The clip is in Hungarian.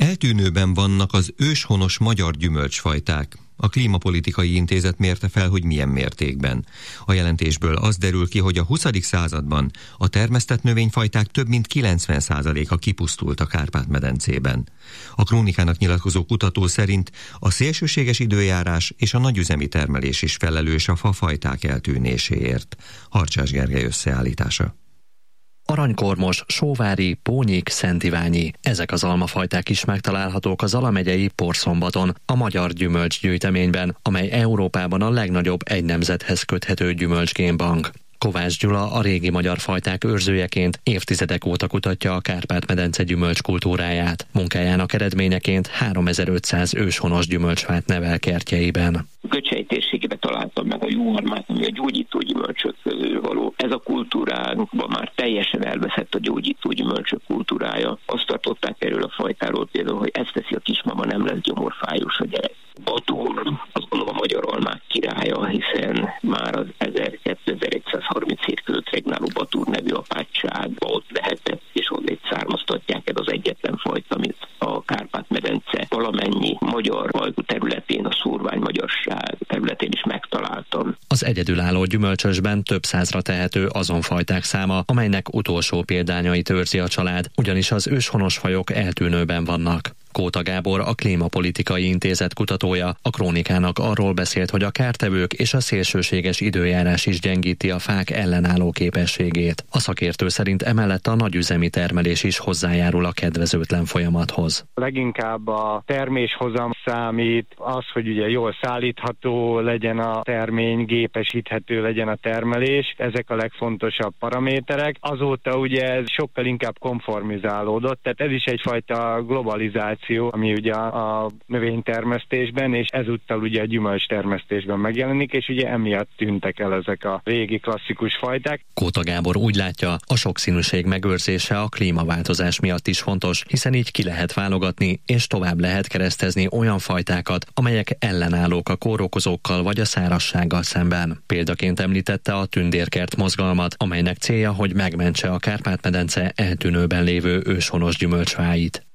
Eltűnőben vannak az őshonos magyar gyümölcsfajták. A Klímapolitikai Intézet mérte fel, hogy milyen mértékben. A jelentésből az derül ki, hogy a 20. században a termesztett növényfajták több mint 90%-a kipusztult a Kárpát-medencében. A Krónikának nyilatkozó kutató szerint a szélsőséges időjárás és a nagyüzemi termelés is felelős a fafajták eltűnéséért. Harcsás Gergely összeállítása. Aranykormos, sóvári, pónyik, szentiványi. Ezek az almafajták is megtalálhatók a Zala megyei Porszombaton, a Magyar Gyümölcsgyűjteményben, amely Európában a legnagyobb egy nemzethez köthető gyümölcsgénbank. Kovács Gyula a régi magyar fajták őrzőjeként évtizedek óta kutatja a Kárpát-medence gyümölcskultúráját. Munkájának eredményeként 3500 őshonos gyümölcsfát nevel kertjeiben. Göcsej térségében találtam meg a juharmát, ami a gyógyító gyümölcsök közül való. Ez a kultúránkban már teljesen elveszett a gyógyító gyümölcsök kultúrája. Azt tartották erről a fajtáról például, hogy ezt teszi a kismama, nem lesz gyomorfájós a gyerek. Batur, azt gondolom a magyar almák királya, hiszen már az 1237 között regnáló Batur nevű apátságba ott lehetett, és onnét származtatják. Ez az egyetlen fajta, amit a Kárpát-medence valamennyi magyar területén, a szórvány magyarság területén is megtaláltam. Az egyedülálló gyümölcsösben több százra tehető azon fajták száma, amelynek utolsó példányait őrzi a család, ugyanis az őshonos fajok eltűnőben vannak. Kóta Gábor, a Klímapolitikai Intézet kutatója, a Krónikának arról beszélt, hogy a kártevők és a szélsőséges időjárás is gyengíti a fák ellenálló képességét. A szakértő szerint emellett a nagyüzemi termelés is hozzájárul a kedvezőtlen folyamathoz. Leginkább a terméshozam számít, az, hogy ugye jól szállítható legyen a termény, gépesíthető legyen a termelés, ezek a legfontosabb paraméterek. Azóta ugye ez sokkal inkább konformizálódott, tehát ez is egyfajta globalizáció, ami ugye a növénytermesztésben, és ezúttal ugye a gyümölcstermesztésben megjelenik, és ugye emiatt tűntek el ezek a régi klasszikus fajták. Kóta Gábor úgy látja, a sokszínűség megőrzése a klímaváltozás miatt is fontos, hiszen így ki lehet válogatni, és tovább lehet keresztezni olyan fajtákat, amelyek ellenállók a kórokozókkal vagy a szárazsággal szemben. Példaként említette a tündérkert mozgalmat, amelynek célja, hogy megmentse a Kárpát-medence eltűnőben lévő őshonos gyümölcsfáit.